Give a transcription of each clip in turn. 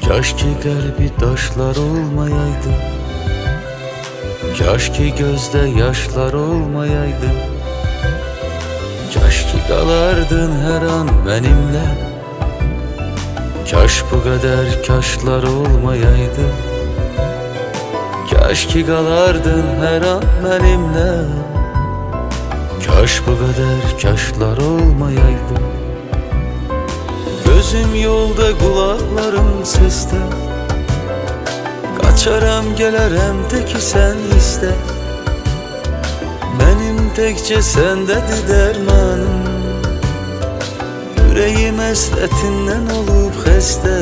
Kaşki kalbi taşlar olmayaydı, kaşki gözde yaşlar olmayaydı, kaşki kalardın her an benimle. Kaş bu kadar kaşlar olmayaydı, kaşki kalardın her an benimle. Kaş bu kadar kaşlar olmayaydı. Gözüm yolda, kulaklarım seste, kaçaram gelerem teki sen iste. Benim tekçe sendedir dermanım, yüreğim esretinden olup xəstə.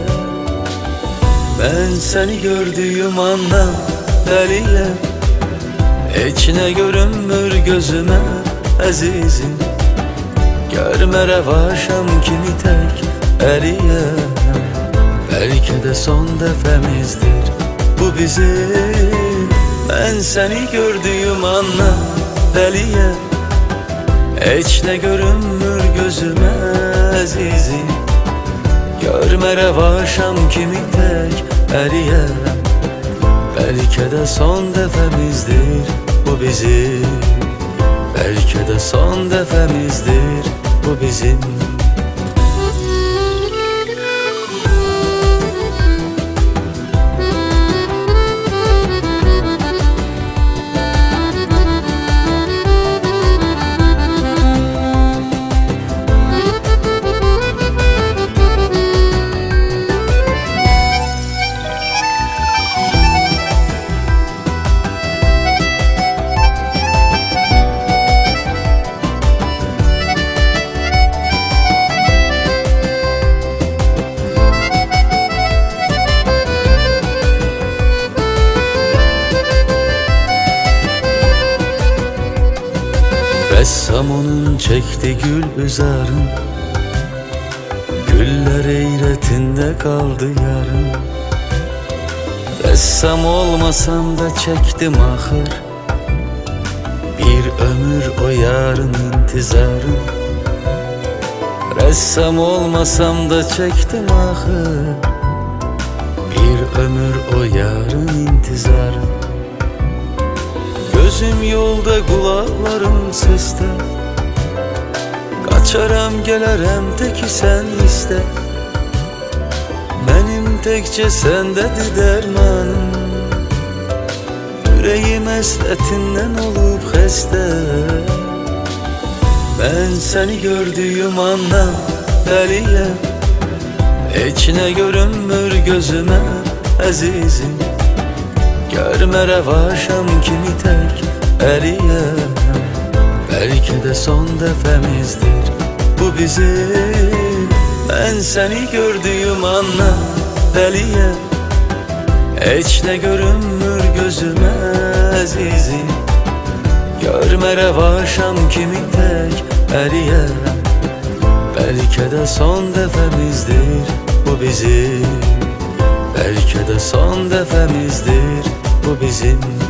Ben seni gördüğüm andan deliyem, hiç ne görünmür gözüme azizim. Görme revaşam kimi tek eriyem, belki de son defemizdir bu bizim. Ben seni gördüğüm andan deliyem, hiç ne görünmür gözüme azizim. Görme revaşam kimi tek eriyem, belki de son defemizdir bu bizim. Belki de son defemizdir bu bizim. Ressam onun çekti gül üzarın, güller eyretinde kaldı yarın. Ressam olmasam da çektim ahır, bir ömür o yarın intizarın. Ressam olmasam da çektim ahır, bir ömür o yarın intizarın. Gözüm yolda, kulaklarım seste, kaçaram gelerem teki sen iste. Benim tekçe sendedir dermanım, yüreğim esretinden olup xəstə. Ben seni gördüğüm andan deliyem, hiç ne görünmür gözüme azizim. Görme revaşam kimi tek eriyem, belki de son defemizdir bu bizim. Ben seni gördüğüm andan deliyem, hiç ne görünmür gözüme azizim. Görme revaşam kimi tek eriyem, belki de son defemizdir bu bizim. Belki de son defemizdir bu bizim.